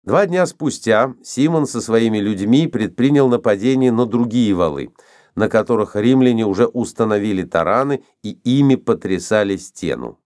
2 дня спустя Симон со своими людьми предпринял нападение на другие валы, на которых римляне уже установили тараны и ими потрясали стену.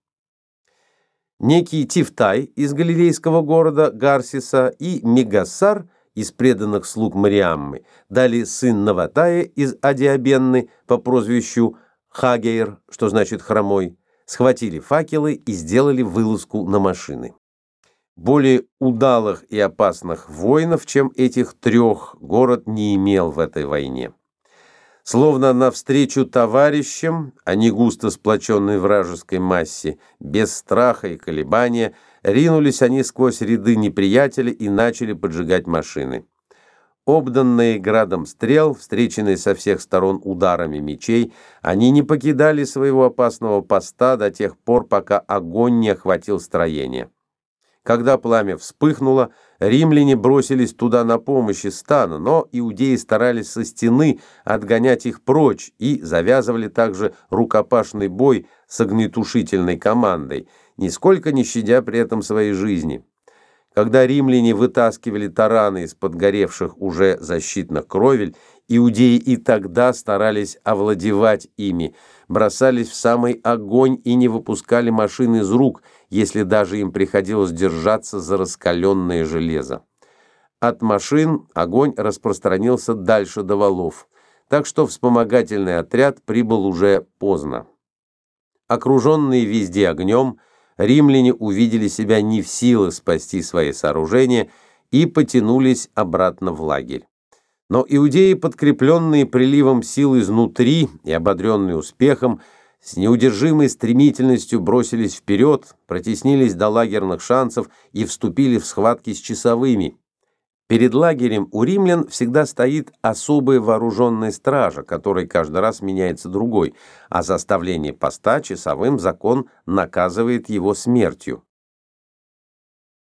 Некий Тифтай из галилейского города Гарсиса и Мегассар из преданных слуг Мариаммы, далее сын Наватая из Адиабенны по прозвищу Хагейр, что значит хромой, схватили факелы и сделали вылазку на машины. Более удалых и опасных воинов, чем этих 3, город не имел в этой войне. Словно навстречу товарищам, они густо сплоченной вражеской массе, без страха и колебания, ринулись они сквозь ряды неприятеля и начали поджигать машины. Обданные градом стрел, встреченные со всех сторон ударами мечей, они не покидали своего опасного поста до тех пор, пока огонь не охватил строение. Когда пламя вспыхнуло, римляне бросились туда на помощь из стана, но иудеи старались со стены отгонять их прочь и завязывали также рукопашный бой с огнетушительной командой, нисколько не щадя при этом своей жизни. Когда римляне вытаскивали тараны из подгоревших уже защитных кровель, иудеи и тогда старались овладевать ими, бросались в самый огонь и не выпускали машин из рук, если даже им приходилось держаться за раскаленное железо. От машин огонь распространился дальше до валов, так что вспомогательный отряд прибыл уже поздно. Окруженные везде огнем, римляне увидели себя не в силах спасти свои сооружения и потянулись обратно в лагерь. Но иудеи, подкрепленные приливом сил изнутри и ободренные успехом, с неудержимой стремительностью бросились вперед, протеснились до лагерных шансов и вступили в схватки с часовыми. Перед лагерем у римлян всегда стоит особая вооруженная стража, которой каждый раз меняется другой, а за оставление поста часовым закон наказывает его смертью.